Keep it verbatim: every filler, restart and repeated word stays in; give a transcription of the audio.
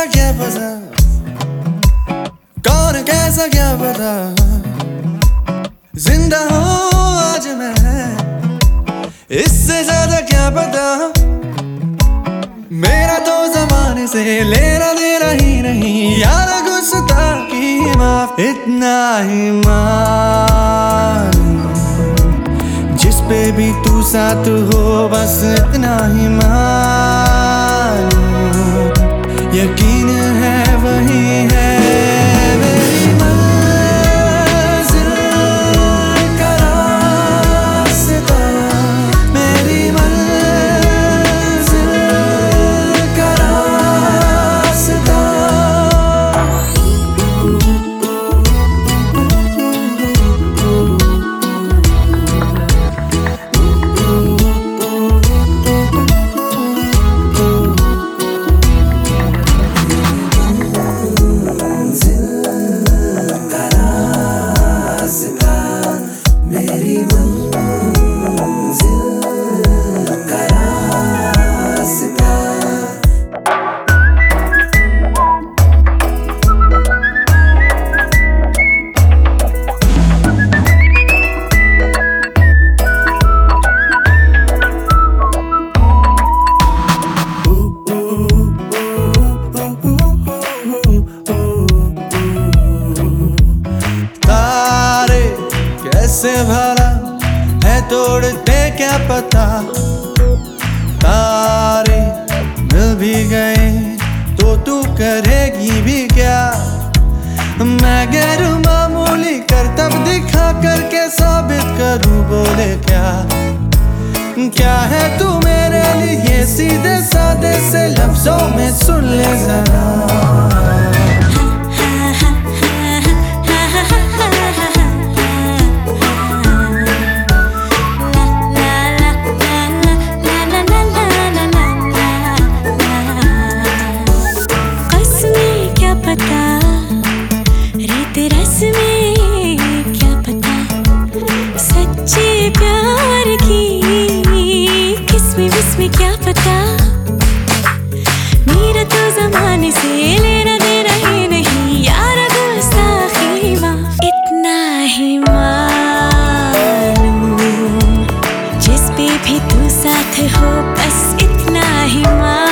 क्या पता, कौन कैसा क्या पता, जिंदा हूँ आज मैं, इससे ज्यादा क्या पता। मेरा तो जमाने से लेना देना ही नहीं, यार गुस्ताखी माफ, इतना ही मान, जिस पे भी तू साथ हो बस इतना ही मान, यकीन है वही है मेरी मंजिल का रास्ता, मेरी मंजिल का रास्ता। कैसे भला है तोड़ते क्या पता, तारे मिल भी गए तो तू करेगी भी क्या। मैं गैर मामूली करतब दिखा करके साबित करूं, बोले क्या क्या है तू मेरे लिए, सीधे सादे से लफ्जों में सुन ले जरा। रस में क्या पता, सच्चे प्यार की किस्में विस्में क्या पता। मेरा तो जमाने से लेना देना ही नहीं, यार गुस्ताखी माफ, इतना ही मालूम, जिस पे भी तू साथ हो बस इतना ही मालूम।